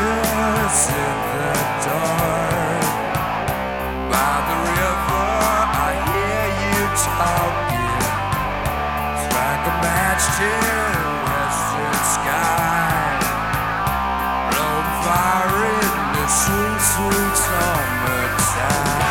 matches in the dark. By the river, I hear you talking. Strike a match to the western sky. Blow fire in the sweet, sweet summertime.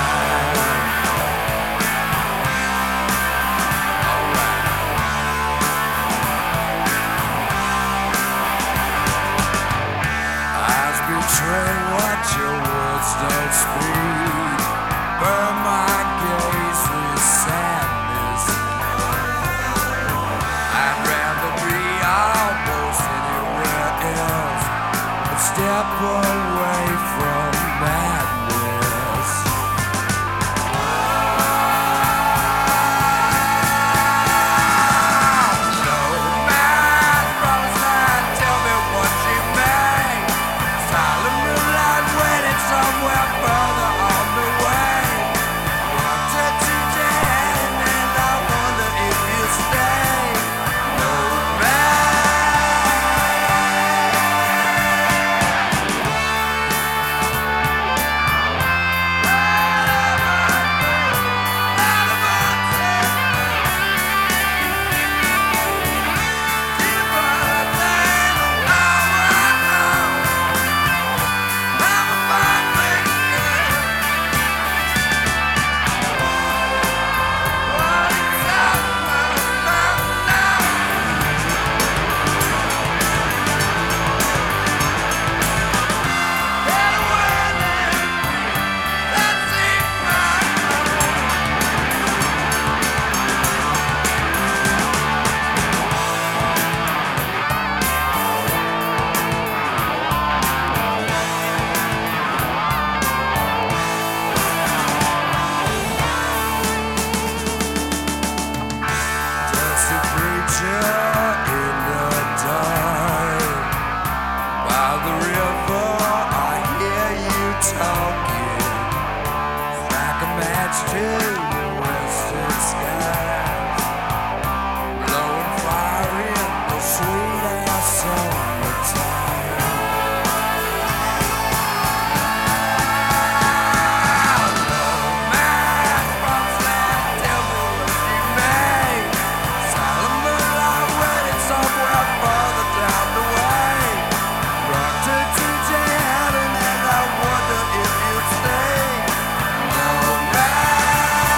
Betray what your words don't speak. Burn my gaze with sadness. I'd rather be almost anywhere else, but step away from madness. No man promised that. Tell me what you made. Silent moonlight waiting somewhere further on the way. Wanted to dead, and I wonder if you stay. No to the western skies, blowing fire in the sweet ass summertime. No man promised that. Tell me what you made. Silent moonlight waiting somewhere further down the way. Brought her to heaven, and I wonder if you'd stay. No man.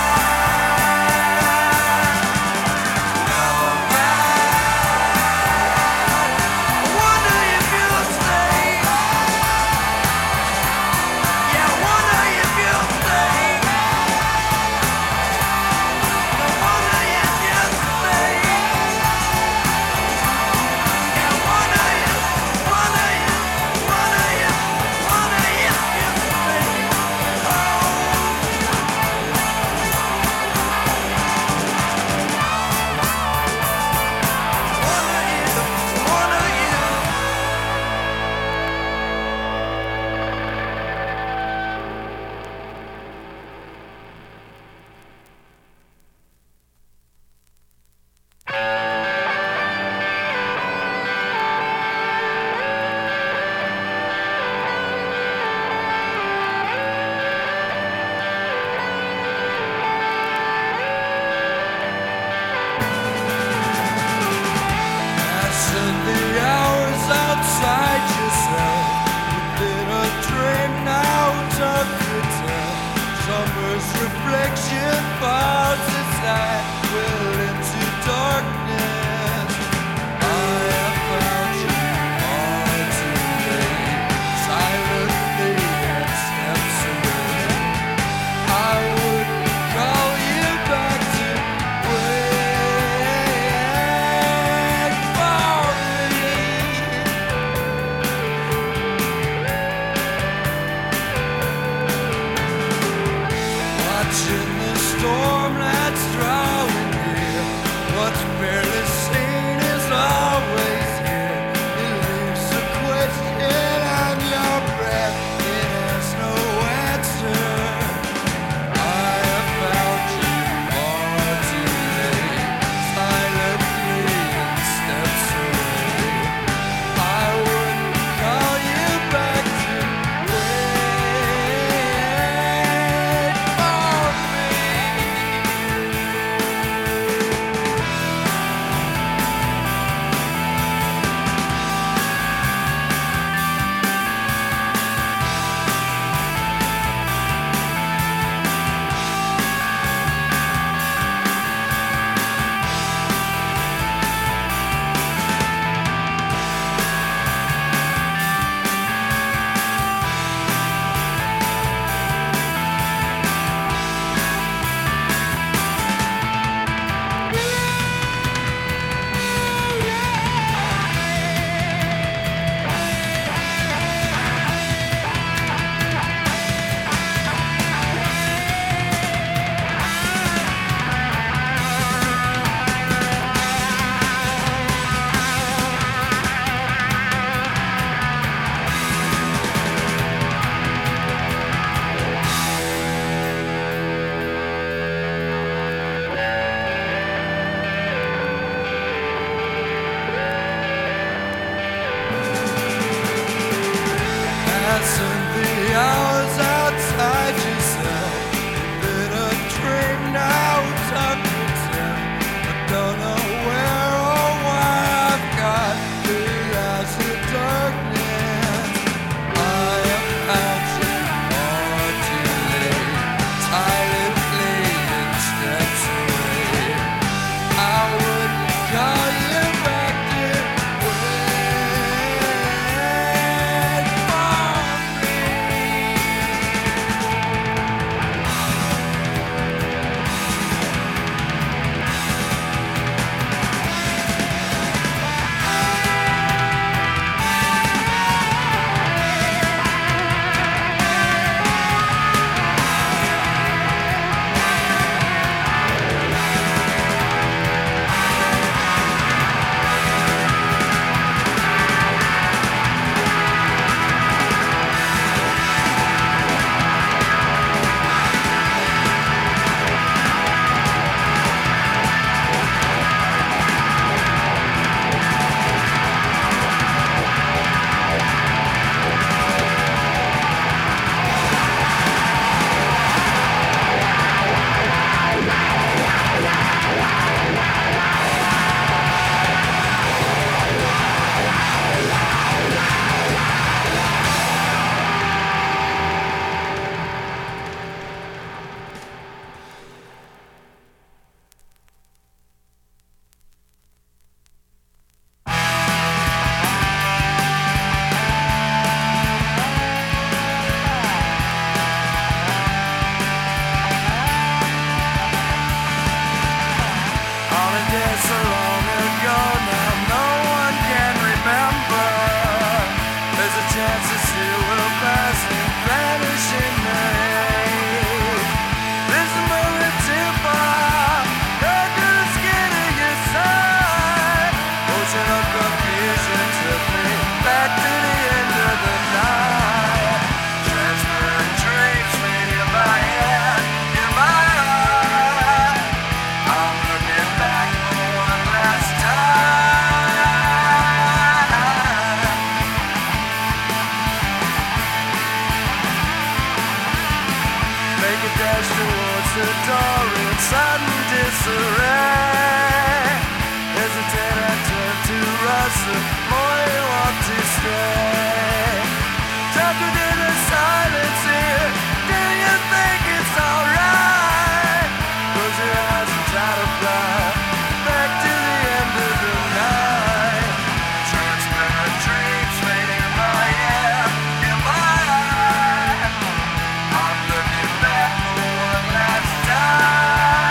the door in sudden disarray. Hesitate, I turn to rush, the more you want to stay. Trapped within the silence here, do you think it's alright? Close your eyes and try to fly back to the end of the night. Transparent dreams fading in my head, in my eye. I'm looking back for one last time.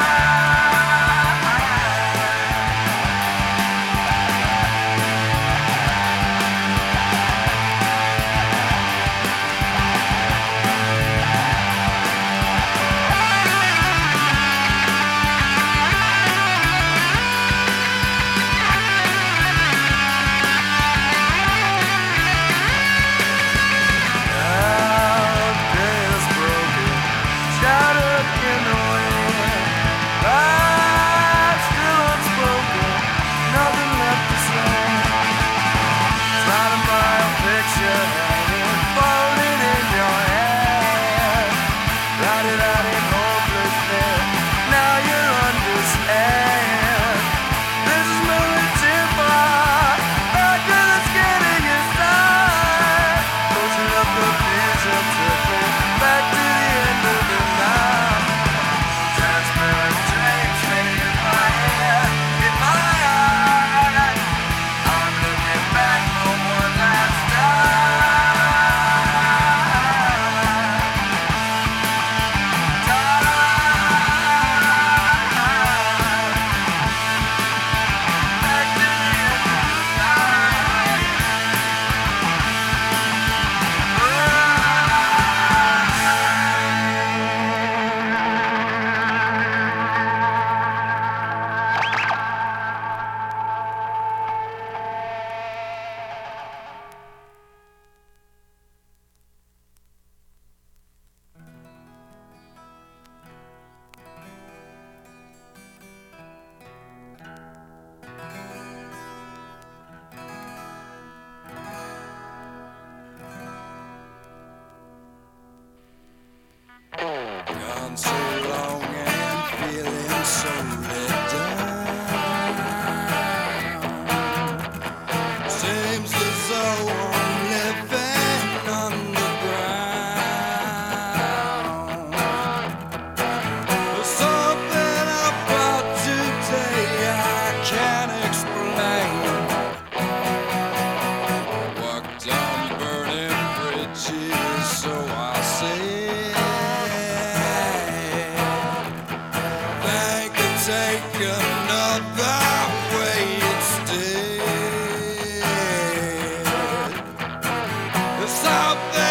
Gone so long and feeling so let down. Seems as though I'm living underground. There's something about today I can't explain. Walked on burning bridges, so I say. Take another way instead. There's something